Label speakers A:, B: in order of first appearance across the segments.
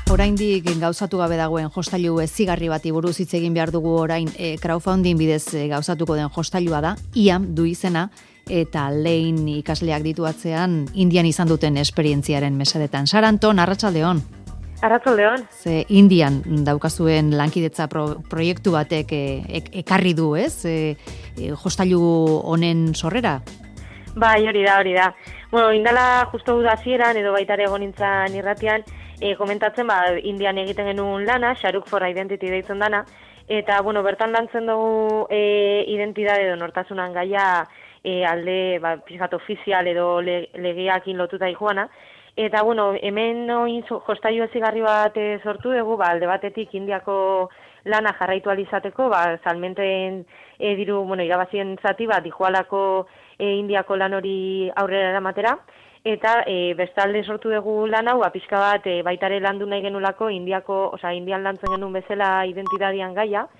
A: Oraindik gauzatu gabe dagoen jostailu ezigarri bati buruz hitz egin behar dugu orain crowdfunding bidez gauzatuko den jostailua da, IAM du izena, eta lehen ikasleak ditu atzean Indian izan duten esperientziaren mesedetan. Sara Anton, arratsaldeon.
B: Arratsaldeon.
A: Ze Indian daukazuen lankidetza proiektu batek ekarri du, ez? Jostailu honen sorrera?
B: Bai, hori da. Bueno, indala justo hasieran edo baita ere egon nintzen irratian, komentatzen Indian egiten genuen lana, Sharuk for Identity deitzen dana, eta bueno, bertan lantzen dugu identitate edo nortasunan gaia alde pixkat ofizial edo legeakin lotuta joana. Eta bueno, hemen jostailu ezigarri bat sortu dugu, alde batetik Indiako lana jarraitu alizateko, salmenten diru, irabazien zati dijoalako Indiako lan hori aurrera eramatera, eta bestalde sortu dugu lan hau, pixka bat baitare landu nahi genulako Indian lantzen genuen bezala identitatean gaia,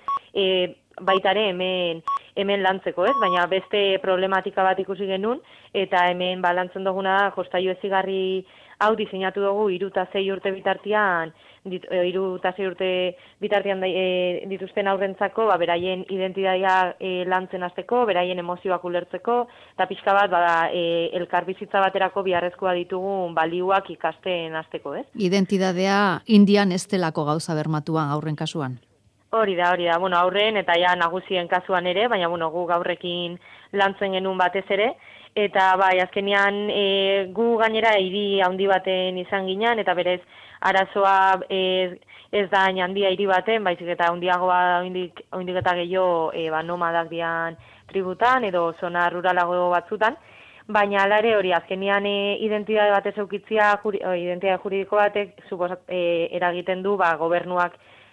B: baitare hemen lantzeko, ez? Baina beste problematika bat ikusi genuen, eta hemen lantzen duguna da jostailu ezigarri hau diseinatu dugu 3 eta 6 urte bitartean, 3 eta 6 urte bitartean dituzten aurrentzako, beraien identitatea lantzen hasteko, beraien emozioak ulertzeko, eta pixka bat elkarbizitza baterako biharrezkoa ditugun balioak ikasten hasteko, ez?
A: Identitatea Indian ez delako gauza bermatuan aurren kasuan.
B: Hori da. Bueno, aurren eta ja nagusien kasuan ere, baina gu gaurrekin lantzen genuen batez ere, eta azkenean gu gainera hiri handi baten izan ginen, eta berez arazoa ez da handia hiri baten, baizik eta handiagoa oraindik eta gehiago nomadak dian tributan edo zona ruralago batzutan, baina hala ere hori azkenean identitate batez eukitzia, identitate juridiko batek eragiten du gobernuak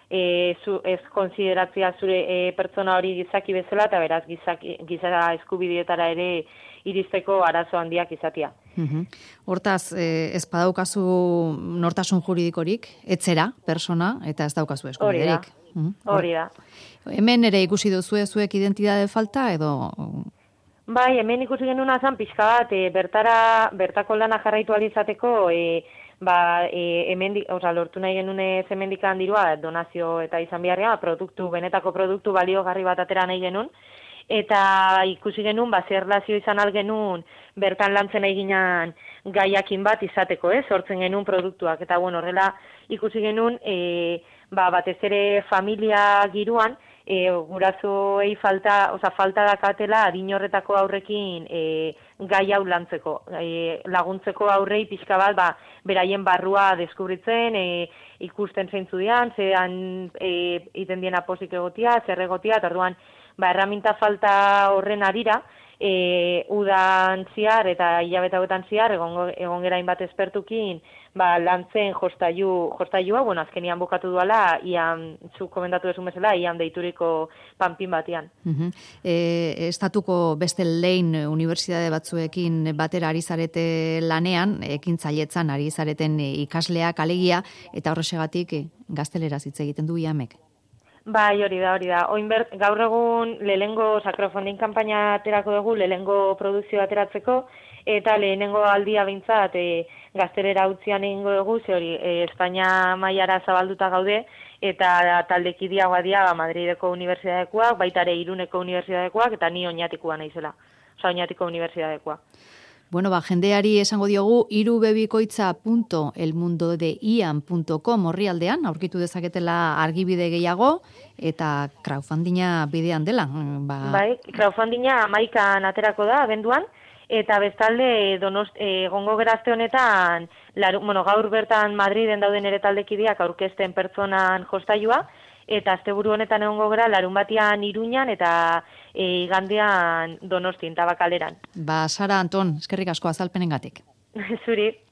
B: ez konsideratzea zure pertsona hori gizaki bezala, eta beraz gizara eskubideetara ere iristeko arazo handiak izatea.
A: Hortaz, ez badaukazu nortasun juridikorik, etzera, persona, eta ez daukazu eskubiderik.
B: Hori da.
A: Hemen ere ikusi duzu zuek identitate falta, edo...
B: Bai, hemen ikusi genuna zan pixka bat, bertako lana jarraitu alizateko, lortu nahi genuen hemendikan dirua, donazio eta izan beharria, benetako produktu baliogarri bat atera nahi genuen, eta ikusi genuen, zer erlazio izan algenuen, bertan lantzen nahi ginen gaiakin bat izateko, sortzen genuen produktuak, eta horrela ikusi genuen, batez ere familia giruan, gurasoei falta dakatela adin horretako aurrekin gai hau lantzeko. Laguntzeko aurrei pixka bat, beraien barrua deskubritzen, ikusten zeintzu dian, zean iten diena posik egotia, zer egotia, eta orduan, erraminta falta horren arira, udan ziar eta hilabete hauetan ziar, egon gerain bat espertukin, lantzen jostailua, azkenian bukatu duala, zuk komentatu desun bezala, ian deituriko panpin batean.
A: Estatuko beste lehen unibertsitate batzuekin batera ari zarete lanean, ekintzailetzan ari zareten ikasleak alegia, eta horrexegatik gazteleraz hitz egiten du IAMek.
B: Bai, hori da. Gaur egun lehenengo crowdfunding kanpaina aterako dugu, lehenengo produkzio ateratzeko, eta lehenengo aldia behintzat gaztelera utzian egingo dugu, ze hori Espainia mailara zabalduta gaude, eta taldekideagoa dira Madrideko unibertsitatekoak, baita ere Iruneko unibertsitatekoak, eta ni Oñatikoa naizela. Oñatiko unibertsitatekoa.
A: Bueno, jendeari esango diogu irubebikoitza.elmundodeiam.com orrialdean aurkitu dezaketela argibide gehiago eta crowdfundinga bidean dela.
B: Bai, crowdfundinga 11an aterako da abenduan, eta bestalde egongo gerazte honetan, gaur bertan Madriden dauden ere taldekideak aurkezten pertsonan jostailua, eta asteburu honetan egongo gara larunbatean Iruñan eta igandean Donostian Tabakaleran.
A: Sara Anton, eskerrik asko azalpenengatik.
B: Zuri.